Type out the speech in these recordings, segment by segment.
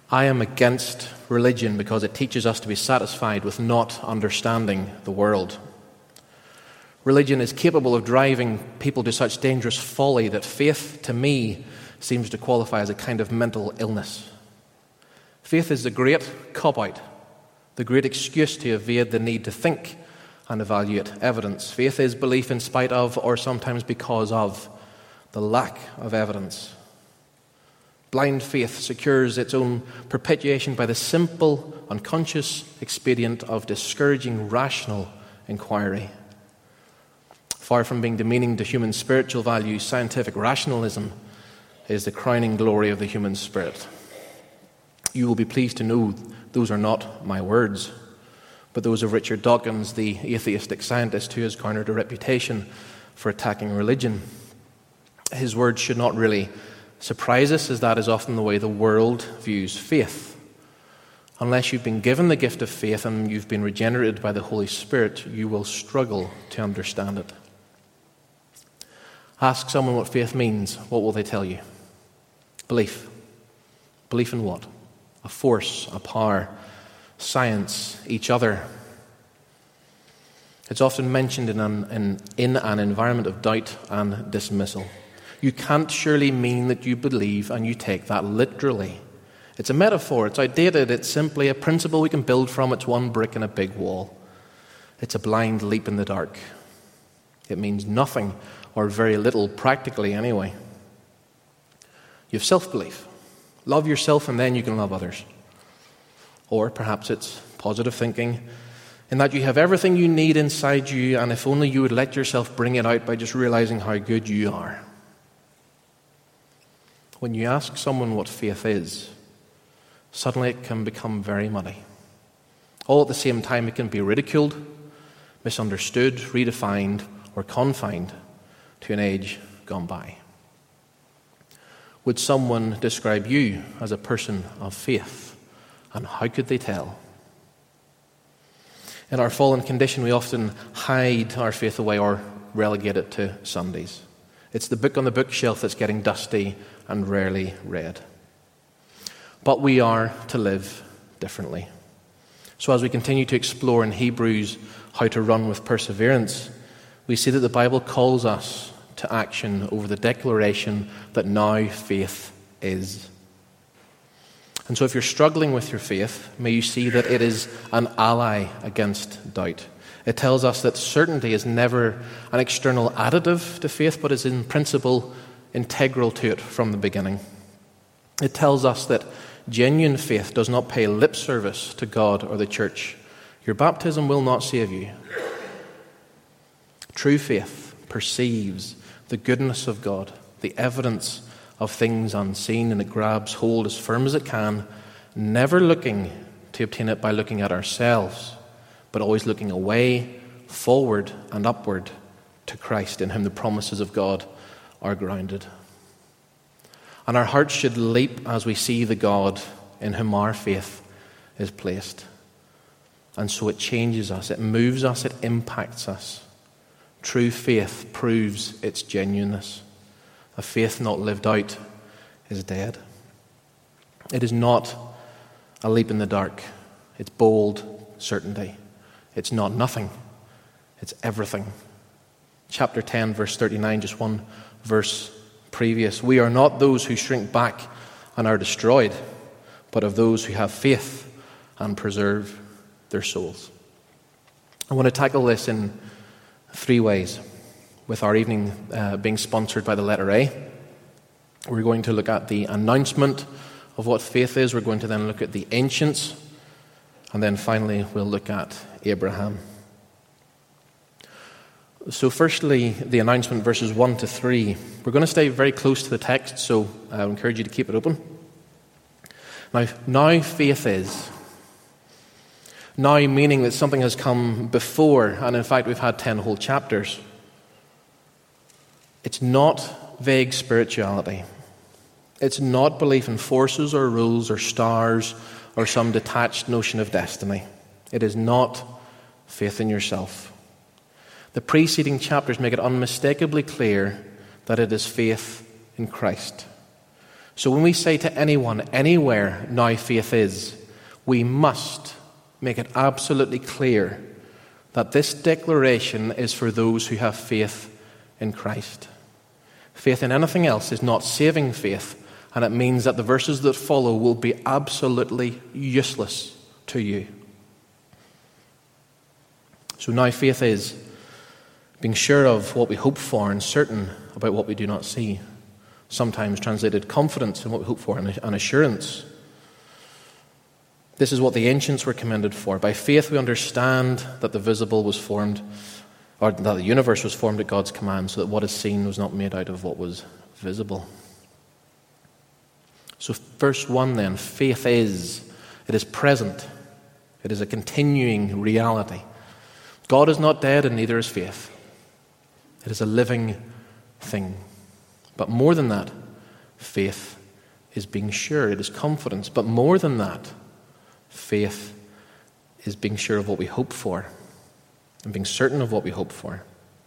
I am against religion because it teaches us to be satisfied with not understanding the world. Religion is capable of driving people to such dangerous folly that faith, to me, seems to qualify as a kind of mental illness. Faith is the great cop-out, the great excuse to evade the need to think and evaluate evidence. Faith is belief in spite of, or sometimes because of, the lack of evidence. Blind faith secures its own perpetuation by the simple, unconscious expedient of discouraging rational inquiry. Far from being demeaning to human spiritual values, scientific rationalism is the crowning glory of the human spirit. You will be pleased to know those are not my words, but those of Richard Dawkins, the atheistic scientist who has garnered a reputation for attacking religion. His words should not really surprise us, as that is often the way the world views faith. Unless you've been given the gift of faith and you've been regenerated by the Holy Spirit, you will struggle to understand it. Ask someone what faith means. What will they tell you? Belief. Belief in what? A force, a power, science, each other. It's often mentioned in an environment of doubt and dismissal. You can't surely mean that you believe and you take that literally. It's a metaphor. It's outdated. It's simply a principle we can build from. It's one brick in a big wall. It's a blind leap in the dark. It means nothing or very little, practically anyway. You have self-belief. Love yourself and then you can love others. Or perhaps it's positive thinking in that you have everything you need inside you, and if only you would let yourself bring it out by just realizing how good you are. When you ask someone what faith is, suddenly it can become very muddy. All at the same time, it can be ridiculed, misunderstood, redefined, or confined to an age gone by. Would someone describe you as a person of faith? And how could they tell? In our fallen condition, we often hide our faith away or relegate it to Sundays. It's the book on the bookshelf that's getting dusty and rarely read. But we are to live differently. So as we continue to explore in Hebrews how to run with perseverance, we see that the Bible calls us to action over the declaration that now faith is. And so if you're struggling with your faith, may you see that it is an ally against doubt. It tells us that certainty is never an external additive to faith, but is in principle integral to it from the beginning. It tells us that genuine faith does not pay lip service to God or the church. Your baptism will not save you. True faith perceives the goodness of God, the evidence of things unseen, and it grabs hold as firm as it can, never looking to obtain it by looking at ourselves, but always looking away, forward and upward to Christ, in whom the promises of God are grounded. And our hearts should leap as we see the God in whom our faith is placed. And so it changes us, it moves us, it impacts us. True faith proves its genuineness. A faith not lived out is dead. It is not a leap in the dark. It's bold certainty. It's not nothing. It's everything. Chapter 10, verse 39, just one verse previous. We are not those who shrink back and are destroyed, but of those who have faith and preserve their souls. I want to tackle this in 3 ways, with our evening being sponsored by the letter A. We're going to look at the announcement of what faith is. We're going to then look at the ancients. And then finally, we'll look at Abraham. So firstly, the announcement, verses 1 to 3. We're going to stay very close to the text, so I would encourage you to keep it open. Now faith is. Now meaning that something has come before, and in fact we've had 10 whole chapters. It's not vague spirituality. It's not belief in forces or rules or stars or some detached notion of destiny. It is not faith in yourself. The preceding chapters make it unmistakably clear that it is faith in Christ. So when we say to anyone, anywhere, now faith is, we must make it absolutely clear that this declaration is for those who have faith in Christ. Faith in anything else is not saving faith, and it means that the verses that follow will be absolutely useless to you. So now faith is being sure of what we hope for and certain about what we do not see. Sometimes translated confidence in what we hope for and assurance. This is what the ancients were commended for. By faith we understand that the visible was formed, or that the universe was formed at God's command, so that what is seen was not made out of what was visible. So verse 1 then, faith is, it is present. It is a continuing reality. God is not dead and neither is faith. It is a living thing. But more than that, faith is being sure. It is confidence. But more than that, faith is being sure of what we hope for and being certain of what we hope for.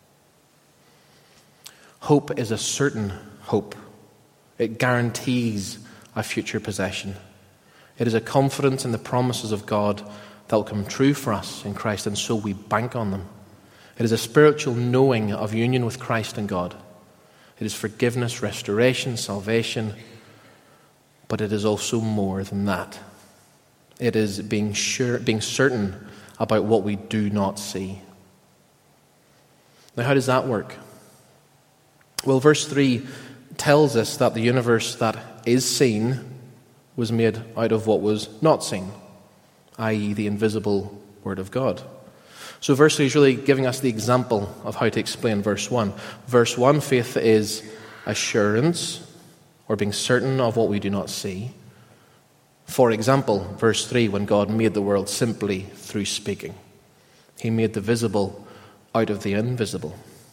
Hope is a certain hope. It guarantees a future possession. It is a confidence in the promises of God that will come true for us in Christ, and so we bank on them. It is a spiritual knowing of union with Christ and God. It is forgiveness, restoration, salvation, but it is also more than that. It is being certain about what we do not see. Now, how does that work? Well, verse 3 tells us that the universe that is seen was made out of what was not seen, i.e. the invisible Word of God. So verse 3 is really giving us the example of how to explain verse 1. Verse 1, faith is assurance, or being certain of what we do not see. For example, verse 3, when God made the world simply through speaking. He made the visible out of the invisible.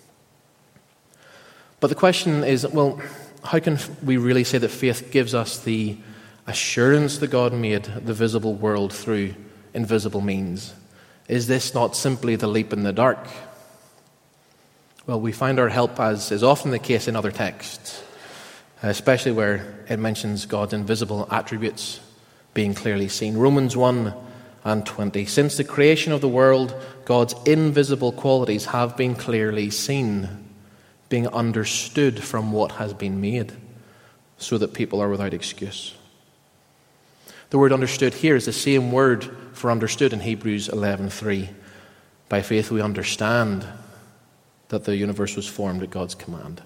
But the question is, well, how can we really say that faith gives us the assurance that God made the visible world through invisible means? Is this not simply the leap in the dark? Well, we find our help, as is often the case in other texts, especially where it mentions God's invisible attributes being clearly seen. Romans 1:20. Since the creation of the world, God's invisible qualities have been clearly seen, being understood from what has been made, so that people are without excuse. The word understood here is the same word for understood in Hebrews 11:3. By faith we understand that the universe was formed at God's command.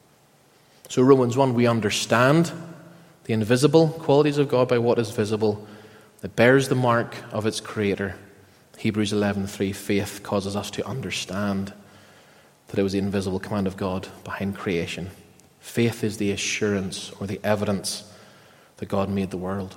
So Romans 1, we understand the invisible qualities of God by what is visible. It bears the mark of its creator. Hebrews 11:3, faith causes us to understand that it was the invisible command of God behind creation. Faith is the assurance or the evidence that God made the world.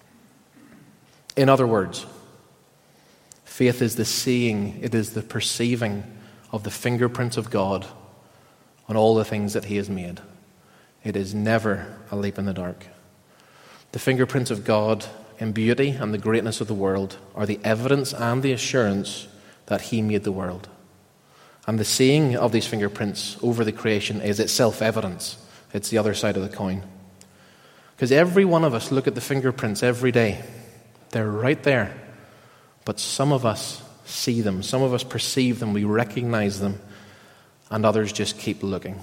In other words, faith is the seeing, it is the perceiving of the fingerprints of God on all the things that He has made. It is never a leap in the dark. The fingerprints of God in beauty and the greatness of the world are the evidence and the assurance that He made the world. And the seeing of these fingerprints over the creation is itself evidence. It's the other side of the coin. Because every one of us look at the fingerprints every day. They're right there. But some of us see them. Some of us perceive them. We recognize them. And others just keep looking.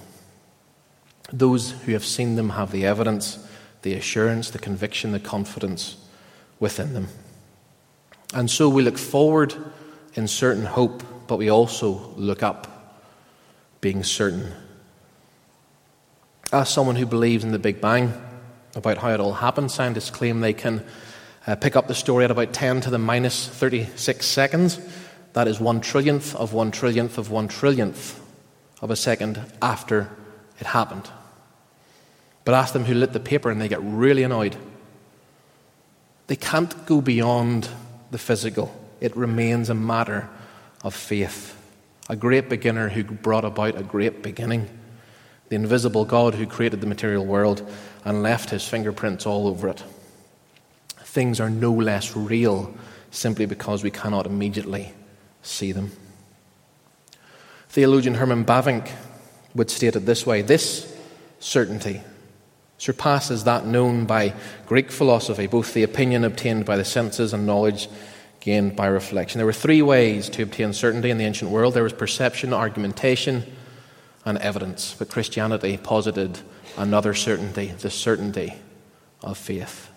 Those who have seen them have the evidence, the assurance, the conviction, the confidence within them. And so we look forward in certain hope, but we also look up, being certain. As someone who believes in the Big Bang, about how it all happened, scientists claim they can pick up the story at about 10 to the minus 36 seconds. That is 1/1,000,000,000 of 1/1,000,000,000 of 1/1,000,000,000 of a second after it happened. But ask them who lit the paper and they get really annoyed. They can't go beyond the physical. It remains a matter of faith. A great beginner who brought about a great beginning. The invisible God who created the material world and left His fingerprints all over it. Things are no less real simply because we cannot immediately see them. Theologian Herman Bavinck would state it this way: this certainty, surpasses that known by Greek philosophy, both the opinion obtained by the senses and knowledge gained by reflection. There were three ways to obtain certainty in the ancient world. There was perception, argumentation, and evidence. But Christianity posited another certainty, the certainty of faith.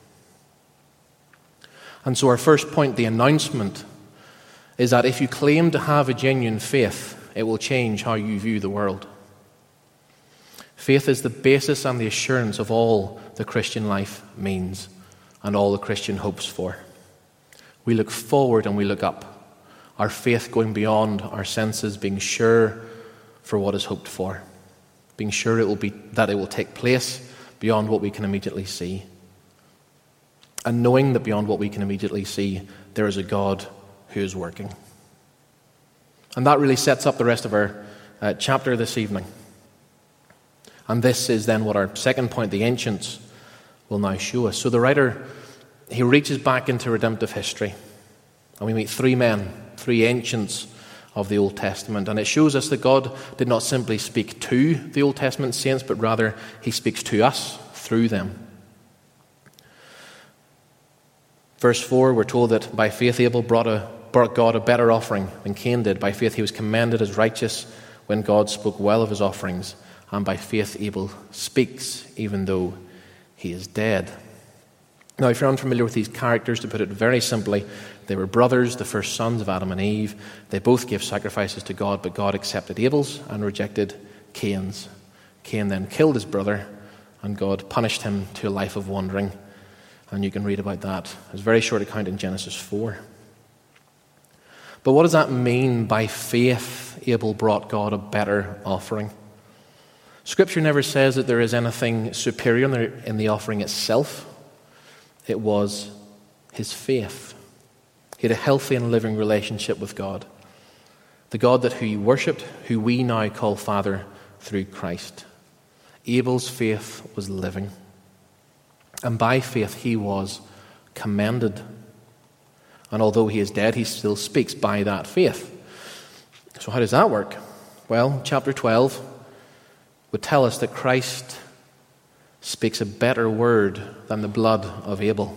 And so our first point, the announcement, is that if you claim to have a genuine faith, it will change how you view the world. Faith is the basis and the assurance of all the Christian life means and all the Christian hopes for. We look forward and we look up. Our faith going beyond our senses, being sure for what is hoped for, being sure that it will take place beyond what we can immediately see, and knowing that beyond what we can immediately see, there is a God who is working. And that really sets up the rest of our chapter this evening. And this is then what our second point, the ancients, will now show us. So the writer, he reaches back into redemptive history. And we meet three men, three ancients of the Old Testament. And it shows us that God did not simply speak to the Old Testament saints, but rather he speaks to us through them. Verse 4, we're told that by faith Abel brought God a better offering than Cain did. By faith he was commended as righteous when God spoke well of his offerings. And by faith Abel speaks even though he is dead. Now, if you're unfamiliar with these characters, to put it very simply, they were brothers, the first sons of Adam and Eve. They both gave sacrifices to God, but God accepted Abel's and rejected Cain's. Cain then killed his brother, and God punished him to a life of wandering. And you can read about that. It's a very short account in Genesis 4. But what does that mean? By faith, Abel brought God a better offering. Scripture never says that there is anything superior in the offering itself. It was his faith. He had a healthy and living relationship with God. The God who he worshipped, who we now call Father through Christ. Abel's faith was living. And by faith he was commended. And although he is dead, he still speaks by that faith. So how does that work? Well, chapter 12 would tell us that Christ speaks a better word than the blood of Abel.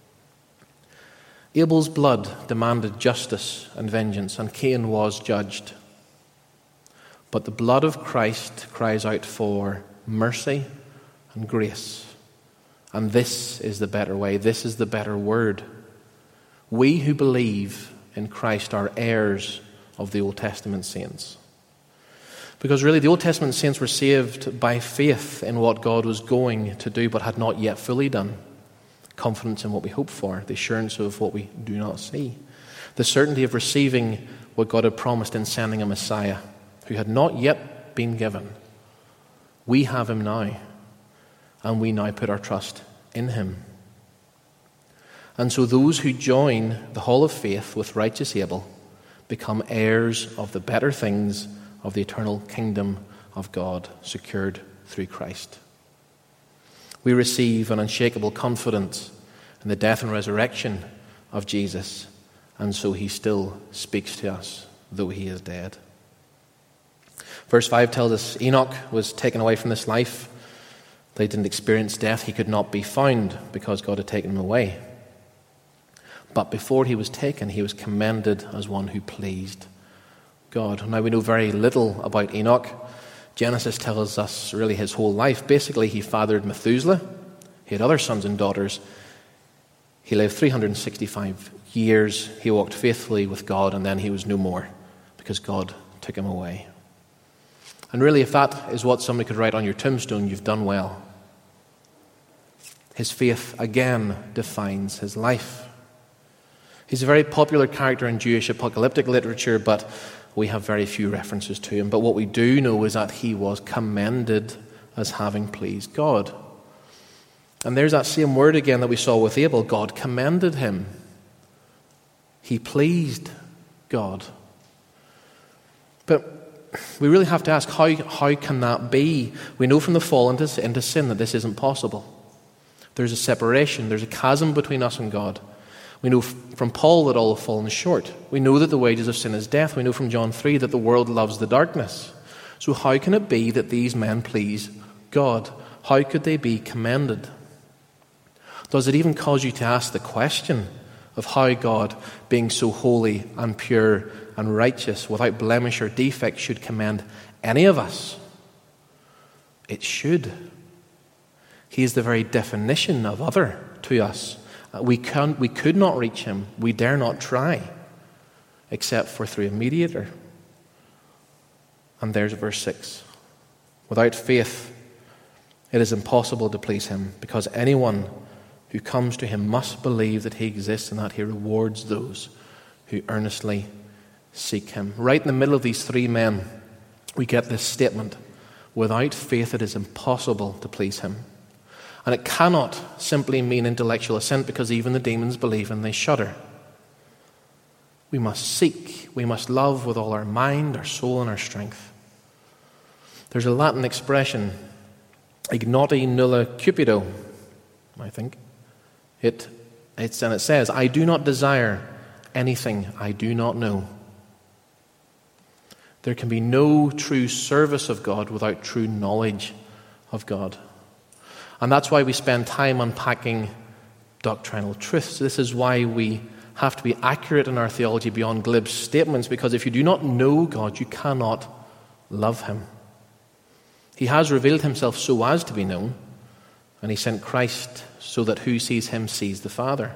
Abel's blood demanded justice and vengeance, and Cain was judged. But the blood of Christ cries out for mercy and grace. And this is the better way. This is the better word. We who believe in Christ are heirs of the Old Testament saints. Because really the Old Testament saints were saved by faith in what God was going to do but had not yet fully done. Confidence in what we hope for, the assurance of what we do not see. The certainty of receiving what God had promised in sending a Messiah who had not yet been given. We have him now, and we now put our trust in him. And so those who join the hall of faith with righteous Abel become heirs of the better things of the eternal kingdom of God secured through Christ. We receive an unshakable confidence in the death and resurrection of Jesus, and so he still speaks to us, though he is dead. Verse 5 tells us Enoch was taken away from this life. They didn't experience death. He could not be found because God had taken him away. But before he was taken, he was commended as one who pleased God. Now, we know very little about Enoch. Genesis tells us really his whole life. Basically, he fathered Methuselah. He had other sons and daughters. He lived 365 years. He walked faithfully with God, and then he was no more because God took him away. And really, if that is what somebody could write on your tombstone, you've done well. His faith, again, defines his life. He's a very popular character in Jewish apocalyptic literature, but we have very few references to him. But what we do know is that he was commended as having pleased God. And there's that same word again that we saw with Abel. God commended him. He pleased God. But we really have to ask, how can that be? We know from the fall into sin that this isn't possible. There's a separation. There's a chasm between us and God. We know from Paul that all have fallen short. We know that the wages of sin is death. We know from John 3 that the world loves the darkness. So how can it be that these men please God? How could they be commended? Does it even cause you to ask the question of how God, being so holy and pure and righteous, without blemish or defect, should commend any of us? It should. He is the very definition of other to us. We could not reach him. We dare not try, except for through a mediator. And there's verse 6. Without faith, it is impossible to please him, because anyone who comes to him must believe that he exists and that he rewards those who earnestly seek him. Right in the middle of these three men, we get this statement: without faith, it is impossible to please him. And it cannot simply mean intellectual assent, because even the demons believe and they shudder. We must seek, we must love with all our mind, our soul, and our strength. There's a Latin expression, ignoti nulla cupido, I think. It says, I do not desire anything I do not know. There can be no true service of God without true knowledge of God. And that's why we spend time unpacking doctrinal truths. This is why we have to be accurate in our theology beyond glib statements, because if you do not know God, you cannot love him. He has revealed himself so as to be known, and he sent Christ so that who sees him sees the Father.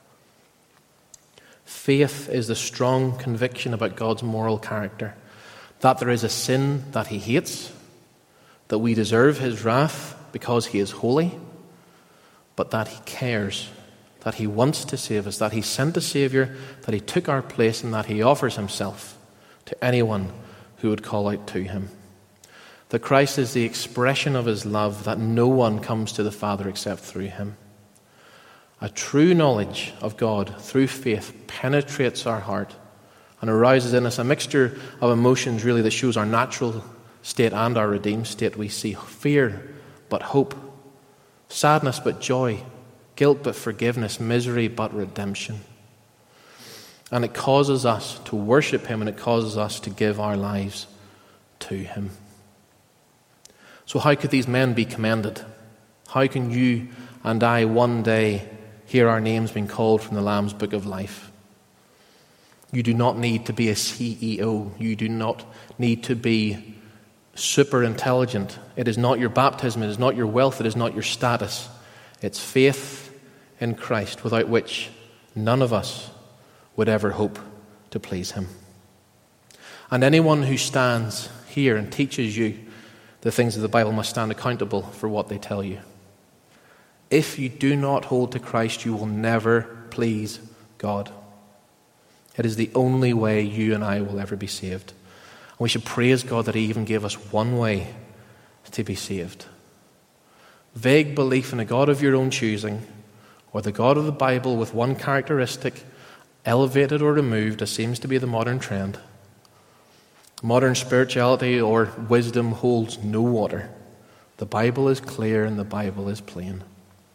Faith is the strong conviction about God's moral character, that there is a sin that he hates, that we deserve his wrath because he is holy, but that he cares, that he wants to save us, that he sent a Savior, that he took our place, and that he offers himself to anyone who would call out to him. That Christ is the expression of his love, that no one comes to the Father except through him. A true knowledge of God through faith penetrates our heart and arouses in us a mixture of emotions really that shows our natural state and our redeemed state. We see fear but hope, sadness but joy, guilt but forgiveness, misery but redemption. And it causes us to worship him, and it causes us to give our lives to him. So how could these men be commended? How can you and I one day hear our names being called from the Lamb's Book of Life? You do not need to be a CEO. You do not need to be super intelligent. It is not your baptism. It is not your wealth. It is not your status. It's faith in Christ, without which none of us would ever hope to please him. And anyone who stands here and teaches you the things of the Bible must stand accountable for what they tell you. If you do not hold to Christ, you will never please God. It is the only way you and I will ever be saved. And we should praise God that he even gave us one way to be saved. Vague belief in a God of your own choosing, or the God of the Bible with one characteristic, elevated or removed, as seems to be the modern trend. Modern spirituality or wisdom holds no water. The Bible is clear and the Bible is plain.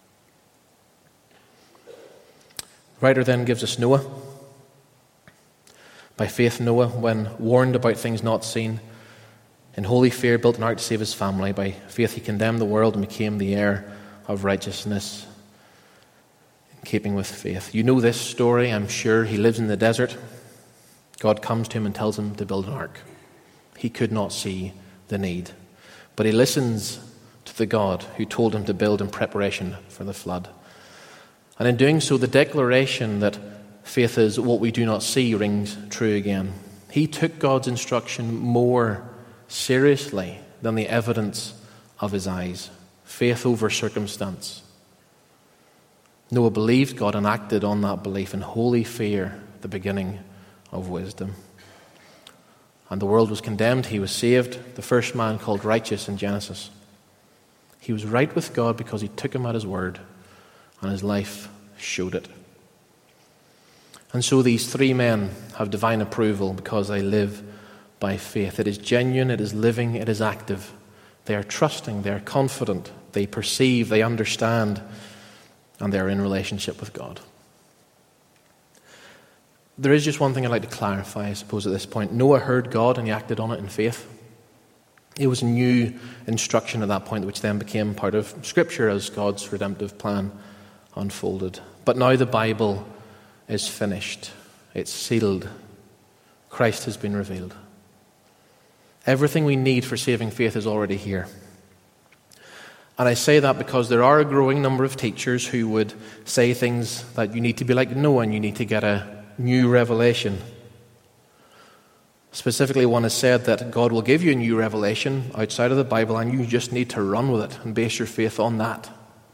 The writer then gives us Noah. By faith, Noah, when warned about things not seen, in holy fear built an ark to save his family. By faith he condemned the world and became the heir of righteousness, in keeping with faith. You know this story, I'm sure. He lives in the desert. God comes to him and tells him to build an ark. He could not see the need, but he listens to the God who told him to build in preparation for the flood. And in doing so, the declaration that faith is what we do not see rings true again. He took God's instruction more seriously than the evidence of his eyes. Faith over circumstance. Noah believed God and acted on that belief in holy fear, the beginning of wisdom. And the world was condemned. He was saved. The first man called righteous in Genesis. He was right with God because he took him at his word, and his life showed it. And so these three men have divine approval because they live by faith. It is genuine, it is living, it is active. They are trusting, they are confident, they perceive, they understand, and they are in relationship with God. There is just one thing I'd like to clarify, I suppose, at this point. Noah heard God and he acted on it in faith. It was a new instruction at that point, which then became part of Scripture as God's redemptive plan unfolded. But now the Bible is finished. It's sealed. Christ has been revealed. Everything we need for saving faith is already here. And I say that because there are a growing number of teachers who would say things that you need to be like Noah and you need to get a new revelation. Specifically, one has said that God will give you a new revelation outside of the Bible and you just need to run with it and base your faith on that.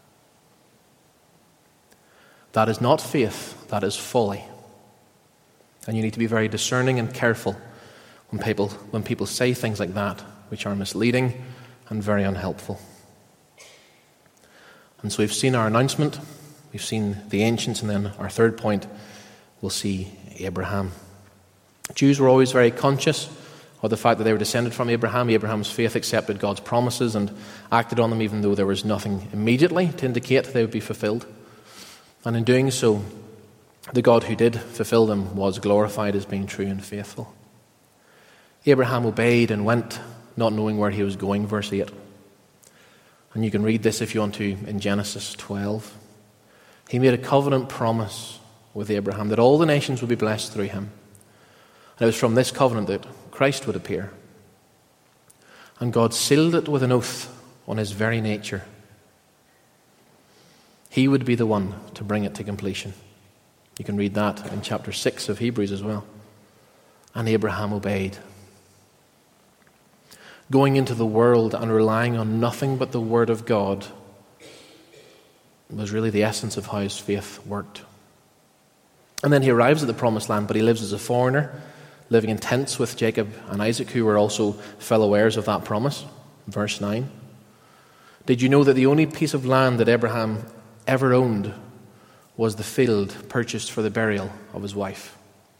That is not faith, that is folly. And you need to be very discerning and careful when people say things like that, which are misleading and very unhelpful. And so we've seen our announcement, we've seen the ancients, and then our third point, we'll see Abraham. Jews were always very conscious of the fact that they were descended from Abraham. Abraham's faith accepted God's promises and acted on them even though there was nothing immediately to indicate they would be fulfilled. And in doing so, the God who did fulfill them was glorified as being true and faithful. Abraham obeyed and went, not knowing where he was going, verse 8. And you can read this if you want to in Genesis 12. He made a covenant promise with Abraham that all the nations would be blessed through him. And it was from this covenant that Christ would appear. And God sealed it with an oath on his very nature. He would be the one to bring it to completion. You can read that in chapter 6 of Hebrews as well. And Abraham obeyed. Going into the world and relying on nothing but the Word of God was really the essence of how his faith worked. And then he arrives at the promised land, but he lives as a foreigner, living in tents with Jacob and Isaac, who were also fellow heirs of that promise. Verse 9. Did you know that the only piece of land that Abraham ever owned was the field purchased for the burial of his wife?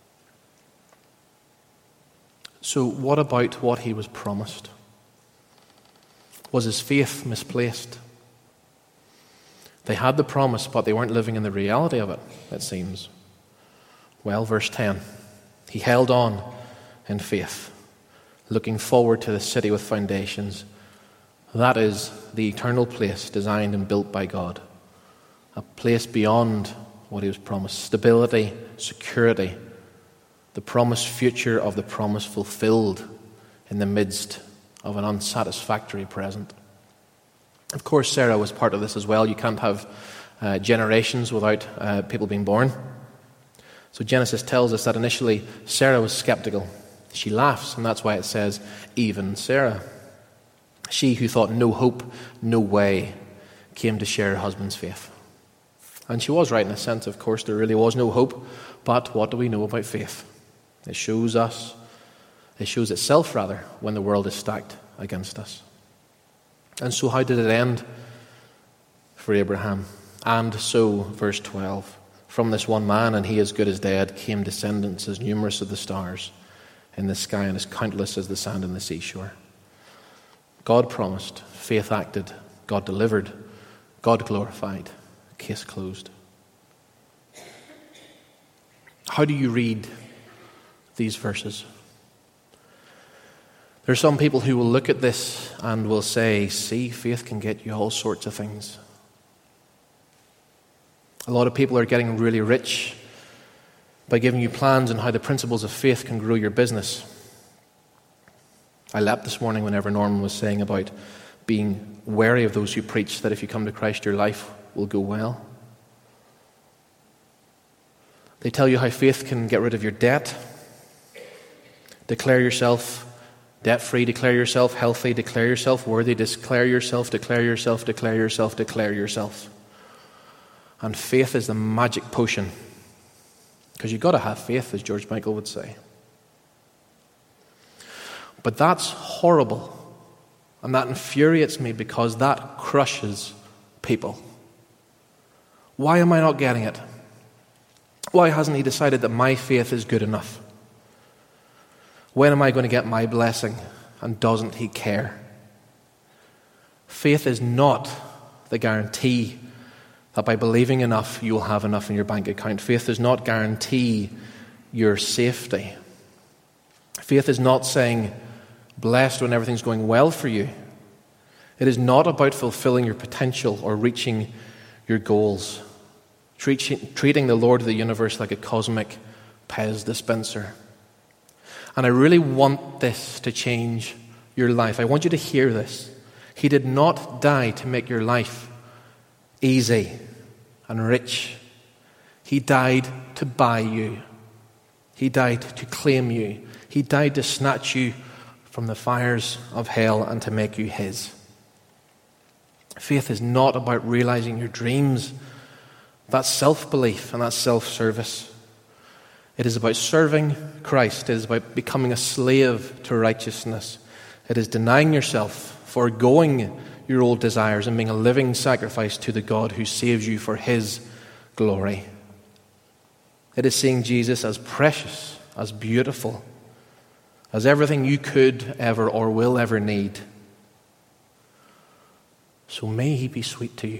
So what about what he was promised? Was his faith misplaced? They had the promise, but they weren't living in the reality of it, it seems. Well, verse 10. He held on in faith, looking forward to the city with foundations. That is the eternal place designed and built by God. A place beyond what he was promised. Stability, security. The promised future of the promise fulfilled in the midst of an unsatisfactory present. Of course, Sarah was part of this as well. You can't have generations without people being born. So Genesis tells us that initially Sarah was skeptical. She laughs, and that's why it says, even Sarah. She who thought no hope, no way, came to share her husband's faith. And she was right in a sense, of course, there really was no hope. But what do we know about faith? It shows itself when the world is stacked against us. And so how did it end for Abraham? And so, verse 12, from this one man, and he as good as dead, came descendants as numerous as the stars in the sky and as countless as the sand in the seashore. God promised, faith acted, God delivered, God glorified, case closed. How do you read these verses? There are some people who will look at this and will say, see, faith can get you all sorts of things. A lot of people are getting really rich by giving you plans on how the principles of faith can grow your business. I leapt this morning whenever Norman was saying about being wary of those who preach that if you come to Christ, your life will go well. They tell you how faith can get rid of your debt. Declare yourself debt-free, declare yourself healthy, declare yourself worthy, declare yourself, declare yourself, declare yourself, declare yourself. And faith is the magic potion. Because you've got to have faith, as George Michael would say. But that's horrible. And that infuriates me because that crushes people. Why am I not getting it? Why hasn't he decided that my faith is good enough? When am I going to get my blessing? And doesn't he care? Faith is not the guarantee that by believing enough, you will have enough in your bank account. Faith does not guarantee your safety. Faith is not saying, blessed when everything's going well for you. It is not about fulfilling your potential or reaching your goals, treating the Lord of the universe like a cosmic Pez dispenser. And I really want this to change your life. I want you to hear this. He did not die to make your life easy and rich. He died to buy you. He died to claim you. He died to snatch you from the fires of hell and to make you his. Faith is not about realizing your dreams. That's self-belief and that's self-service. It is about serving Christ. It is about becoming a slave to righteousness. It is denying yourself, foregoing your old desires, and being a living sacrifice to the God who saves you for his glory. It is seeing Jesus as precious, as beautiful, as everything you could ever or will ever need. So may he be sweet to you.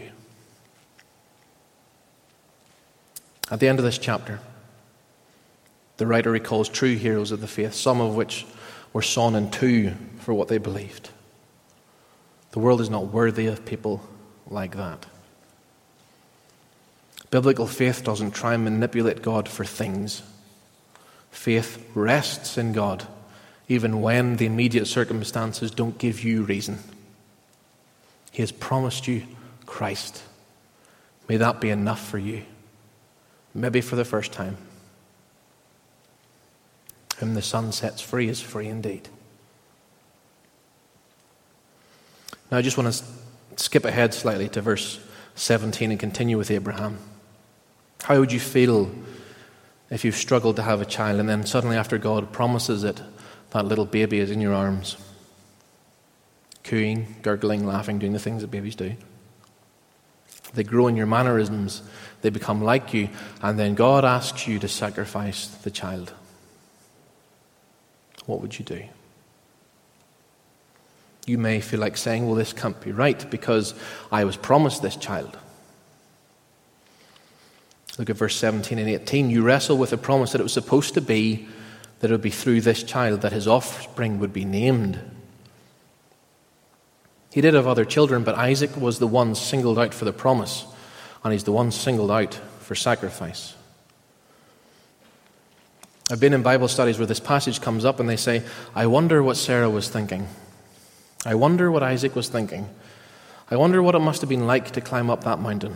At the end of this chapter, the writer recalls true heroes of the faith, some of which were sawn in two for what they believed. The world is not worthy of people like that. Biblical faith doesn't try and manipulate God for things. Faith rests in God, even when the immediate circumstances don't give you reason. He has promised you Christ. May that be enough for you, maybe for the first time. Whom the Son sets free is free indeed. Now I just want to skip ahead slightly to verse 17 and continue with Abraham. How would you feel if you've struggled to have a child and then suddenly after God promises it, that little baby is in your arms, cooing, gurgling, laughing, doing the things that babies do? They grow in your mannerisms, they become like you, and then God asks you to sacrifice the child. What would you do? You may feel like saying, well, this can't be right because I was promised this child. Look at verse 17 and 18. You wrestle with the promise that it was supposed to be that it would be through this child that his offspring would be named. He did have other children, but Isaac was the one singled out for the promise, and he's the one singled out for sacrifice. I've been in Bible studies where this passage comes up and they say, I wonder what Sarah was thinking. I wonder what Isaac was thinking. I wonder what it must have been like to climb up that mountain.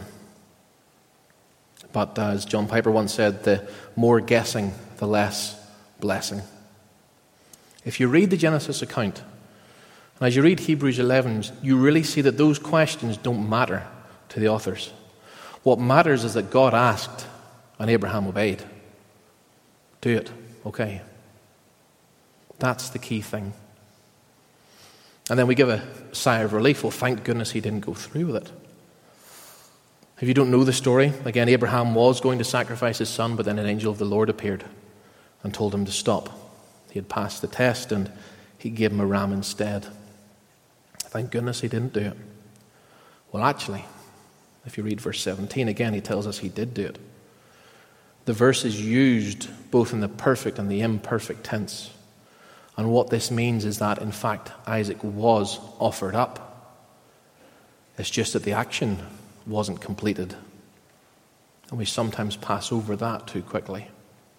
But as John Piper once said, the more guessing, the less blessing. If you read the Genesis account, and as you read Hebrews 11, you really see that those questions don't matter to the authors. What matters is that God asked and Abraham obeyed. Do it. Okay. That's the key thing. And then we give a sigh of relief. Well, thank goodness he didn't go through with it. If you don't know the story, again, Abraham was going to sacrifice his son, but then an angel of the Lord appeared and told him to stop. He had passed the test and he gave him a ram instead. Thank goodness he didn't do it. Well, actually, if you read verse 17 again, he tells us he did do it. The verse is used both in the perfect and the imperfect tense. And what this means is that, in fact, Isaac was offered up. It's just that the action wasn't completed. And we sometimes pass over that too quickly.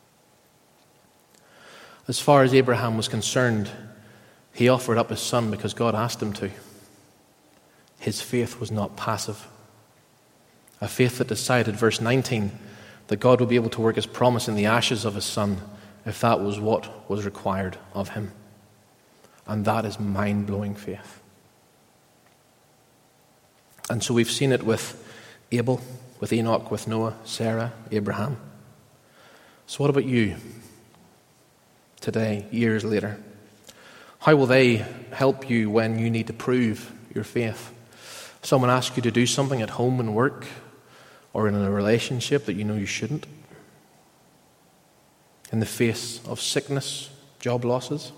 As far as Abraham was concerned, he offered up his son because God asked him to. His faith was not passive. A faith that decided, verse 19, that God would be able to work his promise in the ashes of his son if that was what was required of him. And that is mind-blowing faith. And so we've seen it with Abel, with Enoch, with Noah, Sarah, Abraham. So what about you today, years later? How will they help you when you need to prove your faith? Someone asks you to do something at home and work, or in a relationship that you know you shouldn't? In the face of sickness, job losses?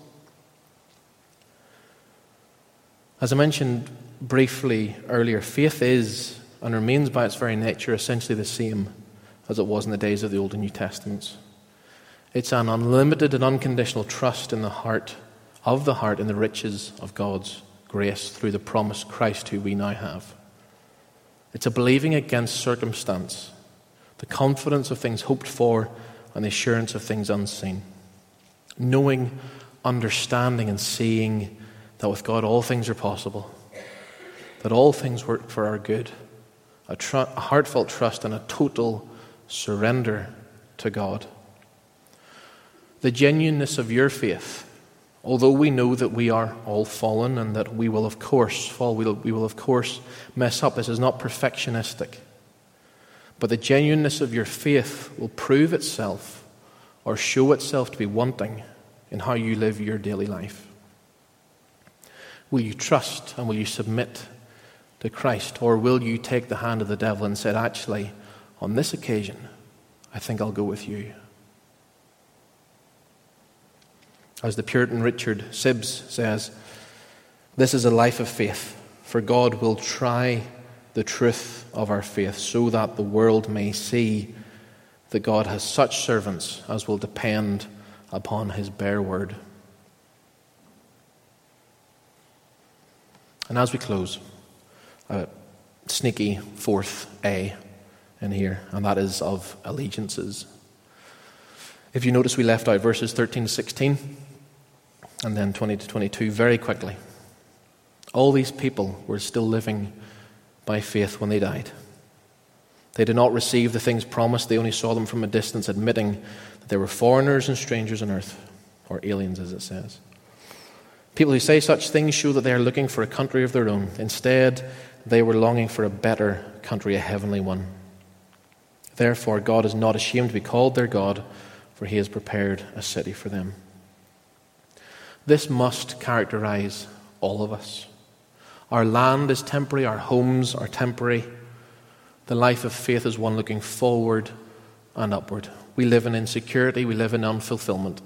As I mentioned briefly earlier, faith is and remains by its very nature essentially the same as it was in the days of the Old and New Testaments. It's an unlimited and unconditional trust in the heart of the heart in the riches of God's grace through the promised Christ who we now have. It's a believing against circumstance, the confidence of things hoped for and the assurance of things unseen. Knowing, understanding and seeing that with God all things are possible, that all things work for our good, a heartfelt trust and a total surrender to God. The genuineness of your faith, although we know that we are all fallen and that we will of course fall, we will of course mess up. This is not perfectionistic. But the genuineness of your faith will prove itself or show itself to be wanting in how you live your daily life. Will you trust and will you submit to Christ, or will you take the hand of the devil and say, actually, on this occasion, I think I'll go with you? As the Puritan Richard Sibbes says, this is a life of faith, for God will try the truth of our faith so that the world may see that God has such servants as will depend upon his bare word. And as we close, a sneaky fourth A in here, and that is of allegiances. If you notice, we left out verses 13 to 16 and then 20 to 22 very quickly. All these people were still living by faith when they died. They did not receive the things promised. They only saw them from a distance, admitting that they were foreigners and strangers on earth, or aliens as it says. People who say such things show that they are looking for a country of their own. Instead, they were longing for a better country, a heavenly one. Therefore, God is not ashamed to be called their God, for he has prepared a city for them. This must characterize all of us. Our land is temporary, our homes are temporary. The life of faith is one looking forward and upward. We live in insecurity, we live in unfulfillment.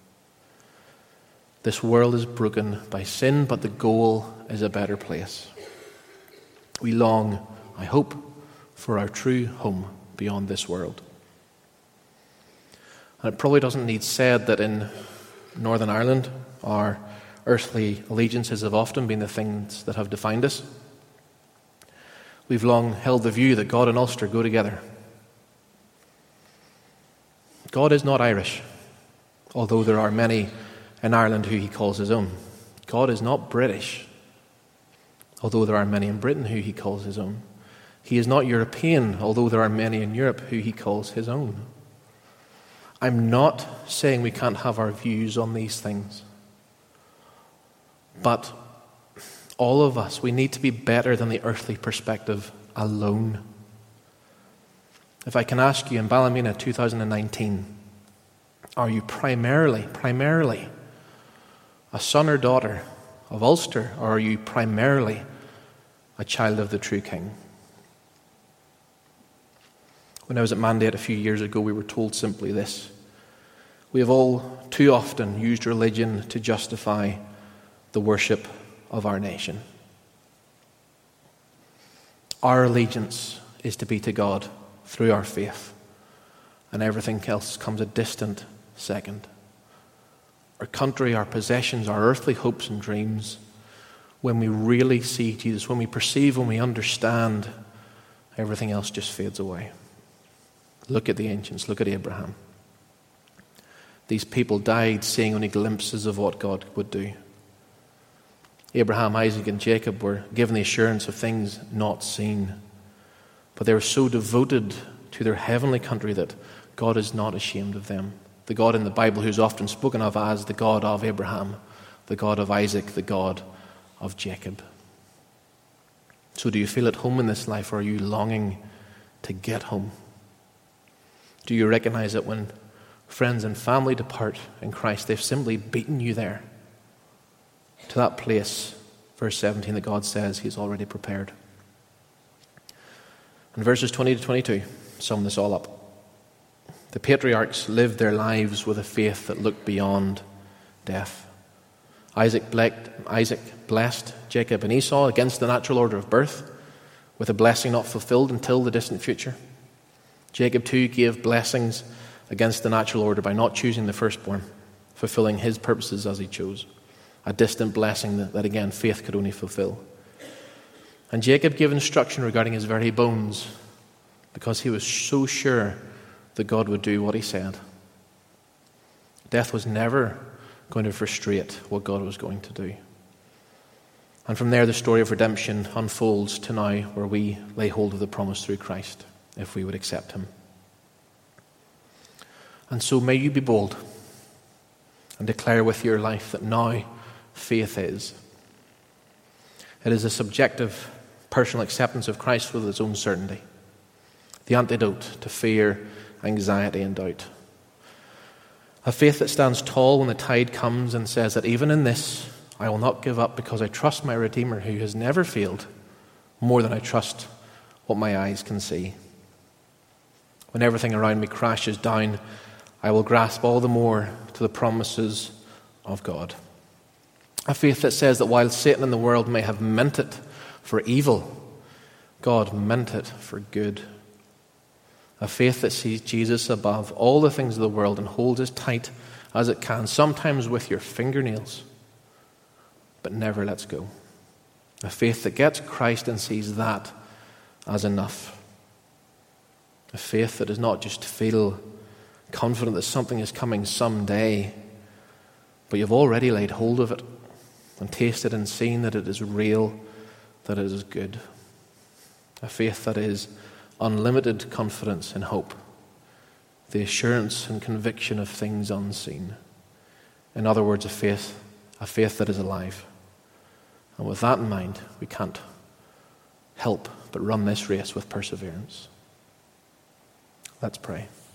This world is broken by sin, but the goal is a better place. We long, I hope, for our true home beyond this world. And it probably doesn't need said that in Northern Ireland, our earthly allegiances have often been the things that have defined us. We've long held the view that God and Ulster go together. God is not Irish, although there are many in Ireland who he calls his own. God is not British, although there are many in Britain who he calls his own. He is not European, although there are many in Europe who he calls his own. I'm not saying we can't have our views on these things. But all of us, we need to be better than the earthly perspective alone. If I can ask you in Ballymena 2019, are you primarily a son or daughter of Ulster, or are you primarily a child of the true King? When I was at Mandate a few years ago, we were told simply this: we have all too often used religion to justify the worship of our nation. Our allegiance is to be to God through our faith, and everything else comes a distant second. Our country, our possessions, our earthly hopes and dreams, when we really see Jesus, when we perceive, when we understand, everything else just fades away. Look at the ancients, look at Abraham. These people died seeing only glimpses of what God would do. Abraham, Isaac, and Jacob were given the assurance of things not seen. But they were so devoted to their heavenly country that God is not ashamed of them. The God in the Bible who is often spoken of as the God of Abraham, the God of Isaac, the God of Jacob. So do you feel at home in this life, or are you longing to get home? Do you recognize that when friends and family depart in Christ, they've simply beaten you there to that place, verse 17, that God says he's already prepared? And verses 20 to 22 sum this all up. The patriarchs lived their lives with a faith that looked beyond death. Isaac blessed Jacob and Esau against the natural order of birth, with a blessing not fulfilled until the distant future. Jacob too gave blessings against the natural order by not choosing the firstborn, fulfilling his purposes as he chose. a distant blessing that again, faith could only fulfill. And Jacob gave instruction regarding his very bones because he was so sure that God would do what he said. Death was never going to frustrate what God was going to do. And from there, the story of redemption unfolds to now, where we lay hold of the promise through Christ, if we would accept him. And so may you be bold and declare with your life that now faith is. It is a subjective, personal acceptance of Christ with its own certainty, the antidote to fear, anxiety, and doubt. A faith that stands tall when the tide comes and says that even in this, I will not give up because I trust my Redeemer who has never failed more than I trust what my eyes can see. When everything around me crashes down, I will grasp all the more to the promises of God. A faith that says that while Satan and the world may have meant it for evil, God meant it for good. A faith that sees Jesus above all the things of the world and holds as tight as it can, sometimes with your fingernails, but never lets go. A faith that gets Christ and sees that as enough. A faith that does not just feel confident that something is coming someday, but you've already laid hold of it and tasted and seen that it is real, that it is good. A faith that is unlimited confidence and hope, the assurance and conviction of things unseen. In other words, a faith that is alive. And with that in mind, we can't help but run this race with perseverance. Let's pray.